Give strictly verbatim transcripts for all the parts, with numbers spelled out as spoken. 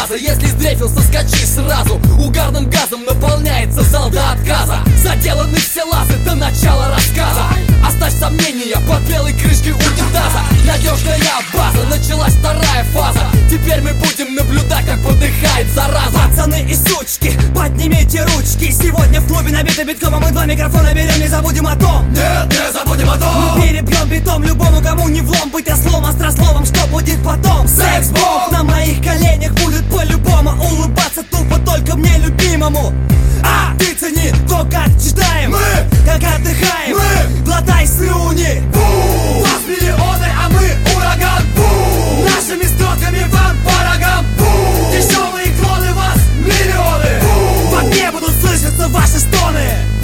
газа. Если сдрефился, скачи сразу. Угарным газом наполняется зал до отказа. Заделаны все лазы до начала рассказа. Оставь сомнения под белой крышкой унитаза. Надежная база, началась вторая фаза. Теперь мы будем наблюдать, как подыхает зараза. Пацаны и сучки, поднимите ручки. Сегодня в клубе набито битком, а мы два микрофона берем. Не забудем о том, нет, не забудем о том. Мы перебьем битом любому, кому не влом. Быть ослом, острословом, что будет потом. Секс-бомб на моих коленях будет по-любому. Улыбаться тупо только мне любимому. А ты цени то, как читаем, мы, как отдыхаем, мы, глотай слюни. Бу! Вас миллионы, а мы ураган. Бу! Нашими строками вам по рогам. Бу! Дешевые клоны, вас миллионы. Бу! В окне будут слышаться ваши стоны.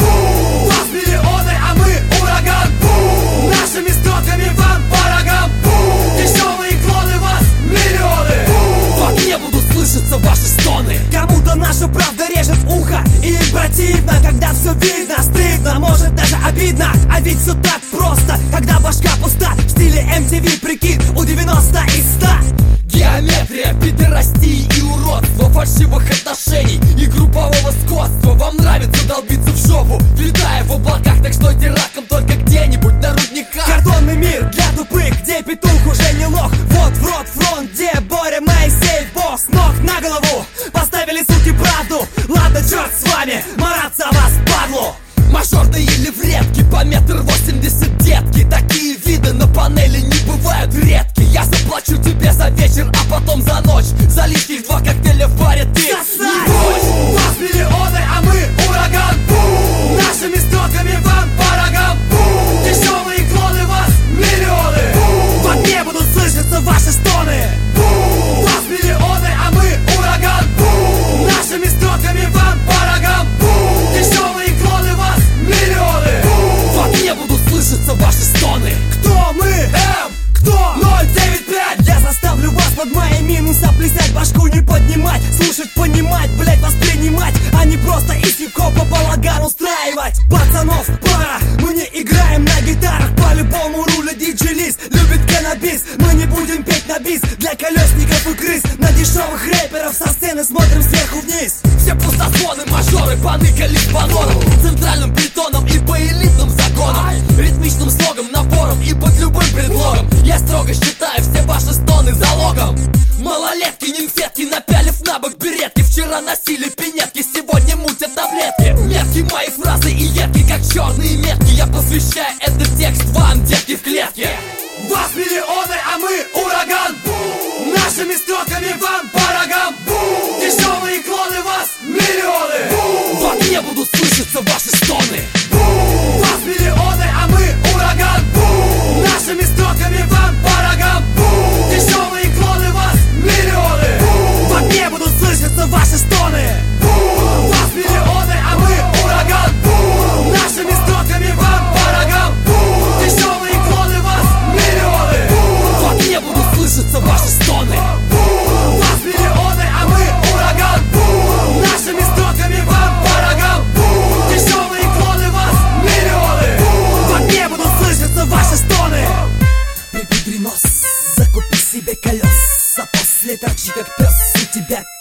Бу! Вас миллионы, а мы ураган. Бу! Нашими строками вам по рогам. Бу! Дешевые клоны, вас миллионы. Бу! В окне будут слышаться ваши стоны. Кому-то наша правда режет ухо, и им противно, когда все видно, стыдно, может даже обидно. А ведь все так просто, когда башка пуста. В стиле эм ти ви, прикинь, у девяносто из ста. Геометрия, пидорастии и уродство, фальшивых отношений и группового скотства. Вам нравится долбиться в жопу, летая в облаках, так стойте раком только где-нибудь на рудниках. Картонный мир для тупых, где петух уже не лох. Вот в рот фронт, где Боря Моисеев босс. Ног на голову, поставили суки правду. Ладно, черт с вами, мараться вас, падлу. Мажорные или вредки, по метр восемьдесят детки. Такие виды на панели не бывают редки. Я заплачу тебе за вечер, а потом за ночь. За лишних два коктейля в баре ты Сосать! не Вас миллионы, а мы ураган. Бу! Нашими строками вам по рогам. Бу! Дешевые клоны, вас миллионы. Бу! В окне будут слышаться ваши стоны. Бу! Вас миллионы, а мы ураган. Бу! Нашими строками вам по рогам. Бу! Дешевые клоны, вас миллионы. Бу! В окне будут слышаться ваши стоны. Кто мы? М! Кто? ноль девять пять. Я заставлю вас под мои минуса плясать, башку не поднимать, слушать, понимать, блять, воспринимать, а не просто из хип-хопа балаган устраивать. Пацанов пара, мы не играем на гитарах, по-любому руля диджей-лист любит каннабис. Мы не будем петь на бис для колесников и крыс. На дешевых рэперов со сцены смотрим сверху вниз. Все пустозвоны, мажоры поныкались по норам, центральным притоном и по элитным законам, ритмичным слогом, набором и под любым предлогом. Я строго считаю все ваши стоны залогом. Малолетки, нимфетки, напялив на бок беретки. Вчера носили пинетки, сегодня мутят таблетки. Метки мои фразы и едки, как черные метки. Я посвящаю этот текст вам, детки в клетке. Вас миллионы, а мы ураган. Бу! Нашими строками вам по рогам. Бу! Дешевые клоны, вас миллионы. Бу! В окне будут слышаться ваши стоны. Бу! Вас миллионы, а мы ураган. Бу! Нашими строками вам по рогам. Бу! Дешевые клоны, вас миллионы. Бу! В окне будут слышаться ваши стоны. Бу! Вас миллионы, а мы ураган. Бу! Нашими строками вам по рогам. Бу! Дешевые клоны, вас миллионы. Бу! В окне будут слышаться ваши стоны. Бу! Вас миллионы, а мы ураган. Бу! Нашими строками вам по рогам. Бу! Дешевые клоны, вас миллионы. Бу! В окне будут слышаться ваши стоны. Припудри нос, закупи себе колеса. После торчи как пес, у тебя